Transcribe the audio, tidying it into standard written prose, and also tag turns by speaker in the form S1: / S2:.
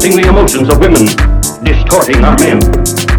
S1: suppressing the emotions of women, distorting our men.